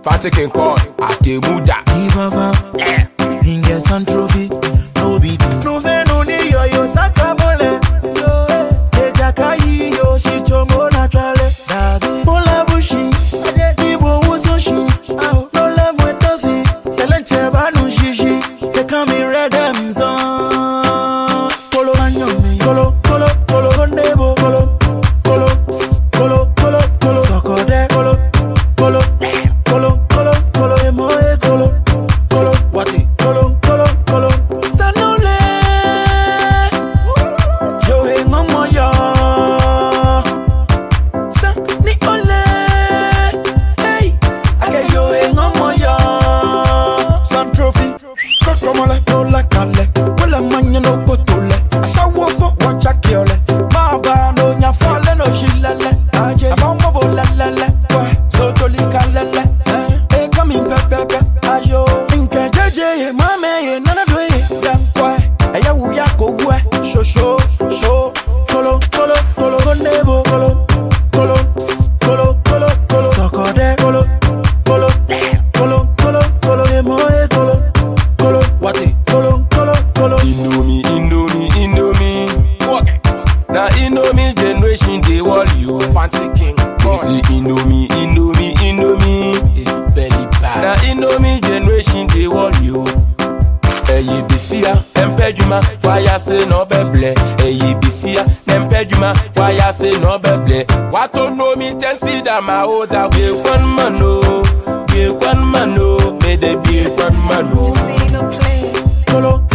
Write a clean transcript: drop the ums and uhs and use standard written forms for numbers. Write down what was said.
Fatigue call at the Muda. Inge San Trophy, no be no veno ni yo sakamole. Yo, Jakai yo shichomo naturale. Bola bushi, ibo wusoshi. No le mwetofi, telenche banu shishi. They come in red and zone. Polo anyomi, polo nebo, polo. Sokode, polo. Emoe, polo. Wati, polo. Sanole, Joe Momoyo. Sani ole, hey, ake Joe Momoyo. San Trophy, kokomole, ola kale, wala manya no kotole. Asawo fo wacha kiole, baba no nyafale no shilale. Aje, abambo bolalale, so toli kalele. Hey, come in pepe, ajo. Inke jeje, mame, nana doye. Aya wuya ko we, show. Kolo, nebo, kolo. Sokode, kolo. Emoe, kolo. Wati, kolo. Indomie. Now Indomie generation they want you. Fancy King. You see Indomie. It's belly bad. Now Indomie generation they want you. Eyi bisia, empejuma, why say no beble. Eyi bisia, empejuma, why say no beble. What to know me ten see that my oda we one mano, may they be one mano. Just ain't no play. Kolo.